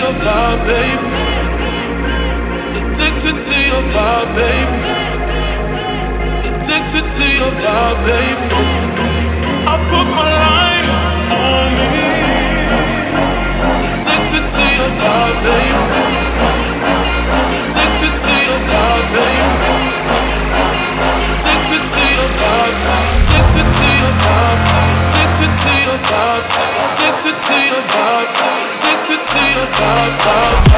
your vibe, baby. Addicted to your vibe, baby. Addicted to your vibe, baby. I put my life on me. Addicted to your vibe, baby. Addicted to your vibe, baby. Addicted to your vibe. Addicted to your vibe. Addicted to your vibe. Addicted to your vibe. Addicted to your vibe.